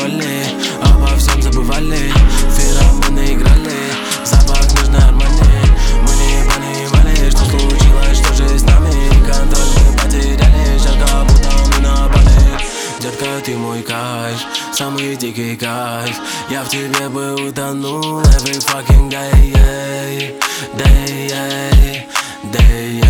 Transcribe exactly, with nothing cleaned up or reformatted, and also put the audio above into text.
танцевали, обо всем забывали, феромоны играли, запах нежной Армани. Мы не понимали, что случилось, что же с нами. Контроль мы потеряли, сейчас как будто мы на Бали. Детка, ты мой кайф, самый дикий кайф. Я в тебе бы утонул every fucking day, day, day, day.